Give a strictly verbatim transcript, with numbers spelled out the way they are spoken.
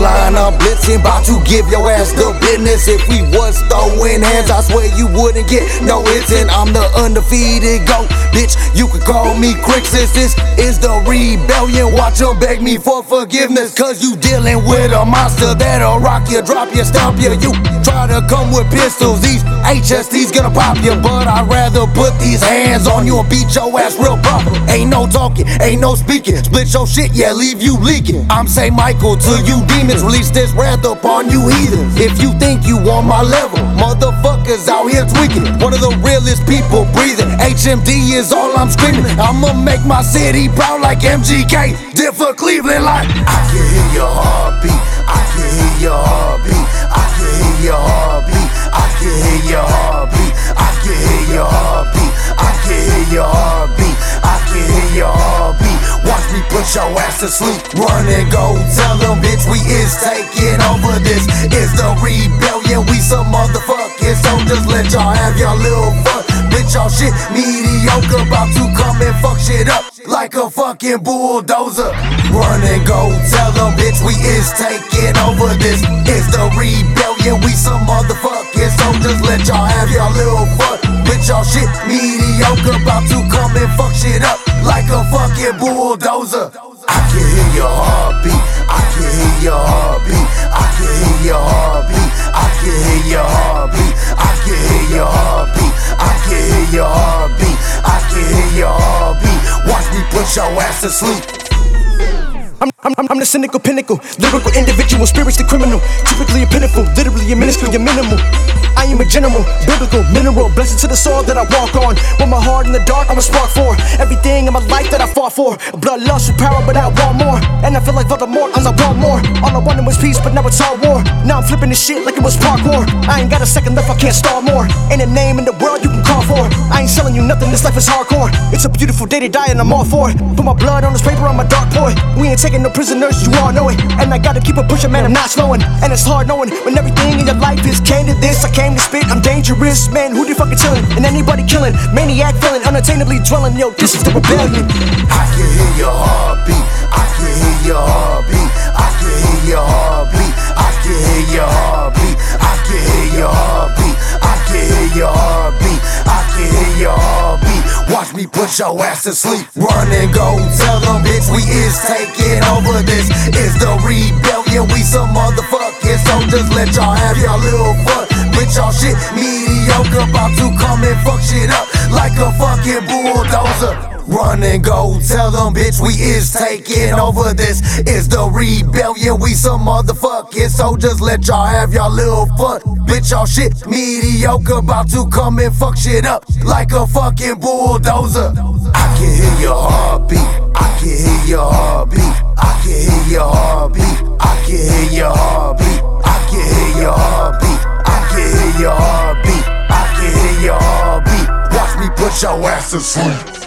line, I'm blitzing, bout to give your ass the business. If we was throwing hands, I swear you wouldn't get no hits. And I'm the undefeated GOAT, bitch, you could call me Crixus. This is the rebellion, watch them beg me for forgiveness. Cause you dealing with a monster that'll rock you, drop you, stomp you. You try to come with pistols, these H S Ts gonna pop you. But I'd rather put these hands on you and beat your ass real proper. Ain't no talking, ain't no speaking, split your shit, yeah, leave you leaking. I'm Saint Michael to you demons, release this wrath upon you heathens. If you think you on my level, motherfuckers out here tweaking. One of the realest people breathing, H M D is all I'm screaming. I'ma make my city proud like M G K, did for Cleveland like I can hear your heartbeat, I can hear your heartbeat, I can hear your heartbeat, I can hear your heartbeat, I can hear your heartbeat, I can hear your heartbeat, I can hear your heartbeat. Watch me put your ass to sleep, run and go, tell them bitch we is taking over. This is the rebellion, we some motherfucking soldiers, let y'all have your little fun. Bitch, y'all shit mediocre, about to come and fuck shit up like a fucking bulldozer. Run and go, tell them bitch we is taking over. This is the rebellion, we some motherfucking soldiers, let y'all have your little fun. Bitch, y'all shit mediocre, about to come and fuck shit up like a fucking bulldozer. I can hear your heartbeat, I can hear your heartbeat, I can hear your heartbeat, I can hear your heartbeat, I can hear your heartbeat, I can hear your heartbeat, I can hear your heartbeat. Watch me put your ass to sleep. I'm, I'm, I'm the cynical pinnacle, lyrical individual, spiritually criminal, typically a pinnacle, literally a minuscule, you're minimal. I am a general, biblical, mineral, blessed to the soil that I walk on. With my heart in the dark, I'm a spark for everything in my life that I fought for. Bloodlust with power, but I want more. And I feel like Voldemort, as I want more. All I wanted was peace, but now it's all war. Now I'm flipping this shit like it was parkour. I ain't got a second left, I can't stall more. Ain't a name in the world you can call for. I ain't selling you nothing, this life is hardcore. It's a beautiful day to die and I'm all for it. Put my blood on this paper, I'm a dark poet. We ain't taking no prisoners, you all know it. And I gotta keep it pushing, man, I'm not slowing. And it's hard knowing when everything in your life is came to this. I came to spit, I'm dangerous, man, who do you fucking chillin'? And anybody killing, maniac feeling, unattainably dwelling. Yo, this is the rebellion. I can hear your heartbeat, I can hear your heartbeat, I can hear your heartbeat, I can hear your heartbeat, I can hear your heartbeat, I can hear your heartbeat, I can hear your heartbeat. Watch me put your ass to sleep, run and go, tell them bitch we is taking over. This is the rebellion, we some motherfucking soldiers, let y'all have your little fun. Bitch, y'all shit mediocre, about to come and fuck shit up like a fucking bulldozer. Run and go, tell them bitch we is taking over. This is the rebellion, we some motherfucking soldiers, let y'all have your little fun. Bitch, y'all shit mediocre, about to come and fuck shit up like a fucking bulldozer. I can hear your heartbeat, I can hear your heartbeat, I can hear your heartbeat, I can hear your heartbeat, I can hear your heartbeat, I can hear your heartbeat, I can hear your heartbeat. Watch me put your ass to sleep.